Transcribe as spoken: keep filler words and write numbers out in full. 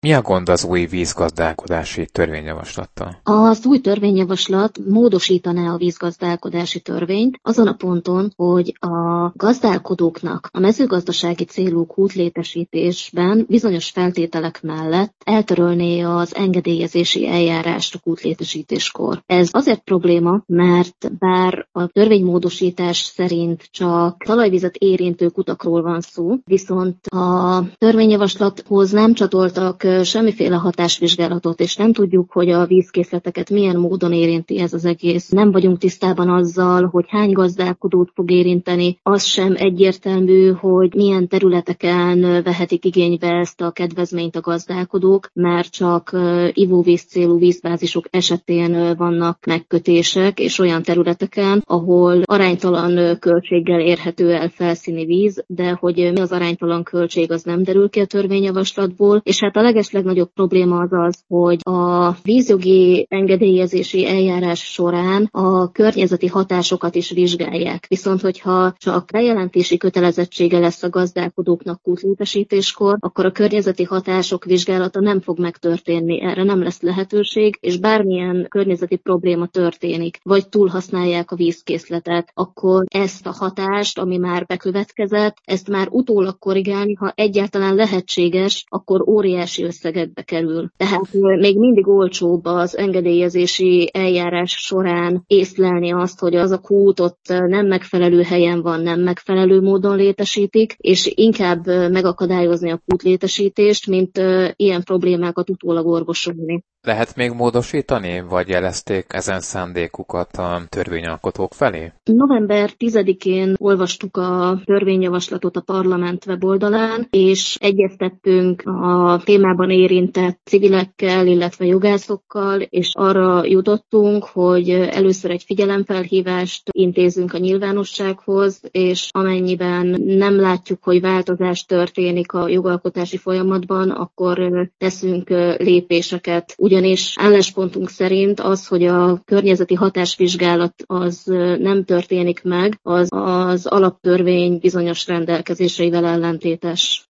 Mi a gond az új vízgazdálkodási törvényjavaslattal? Az új törvényjavaslat módosítaná a vízgazdálkodási törvényt azon a ponton, hogy a gazdálkodóknak a mezőgazdasági célú kútlétesítésben bizonyos feltételek mellett eltörölné az engedélyezési eljárást a kútlétesítéskor. Ez azért probléma, mert bár a törvénymódosítás szerint csak talajvizet érintő kutakról van szó, viszont a törvényjavaslathoz nem csatoltak semmiféle hatásvizsgálatot, és nem tudjuk, hogy a vízkészleteket milyen módon érinti ez az egész. Nem vagyunk tisztában azzal, hogy hány gazdálkodót fog érinteni. Az sem egyértelmű, hogy milyen területeken vehetik igénybe ezt a kedvezményt a gazdálkodók, mert csak ivóvíz célú vízbázisok esetén vannak megkötések, és olyan területeken, ahol aránytalan költséggel érhető el felszíni víz, de hogy mi az aránytalan költség, az nem derül ki a törvényjavaslatból, és hát a legeslegnagyobb probléma az az, hogy a vízjogi engedélyezési eljárás során a környezeti hatásokat is vizsgálják. Viszont, hogyha csak bejelentési kötelezettsége lesz a gazdálkodóknak kútlétesítéskor, akkor a környezeti hatások vizsgálata nem fog megtörténni, erre nem lesz lehetőség, és bármilyen környezeti probléma történik, vagy túlhasználják a vízkészletet, akkor ezt a hatást, ami már bekövetkezett, ezt már utólag korrigálni, ha egyáltalán lehetséges, akkor óriási összegekbe kerül. Tehát még mindig olcsóbb az engedélyezési eljárás során észlelni azt, hogy az a kút ott nem megfelelő helyen van, nem megfelelő módon létesítik, és inkább megakadályozni a kútlétesítést, mint ilyen problémákat utólag orvosolni. Lehet még módosítani, vagy jelezték ezen szándékukat a törvényalkotók felé? november tizedikén olvastuk a törvényjavaslatot a parlament weboldalán, és egyeztettünk a témában érintett civilekkel, illetve jogászokkal, és arra jutottunk, hogy először egy figyelemfelhívást intézünk a nyilvánossághoz, és amennyiben nem látjuk, hogy változás történik a jogalkotási folyamatban, akkor teszünk lépéseket. Ugyanis álláspontunk szerint az, hogy a környezeti hatásvizsgálat az nem történik meg, az az alaptörvény bizonyos rendelkezéseivel ellentétes.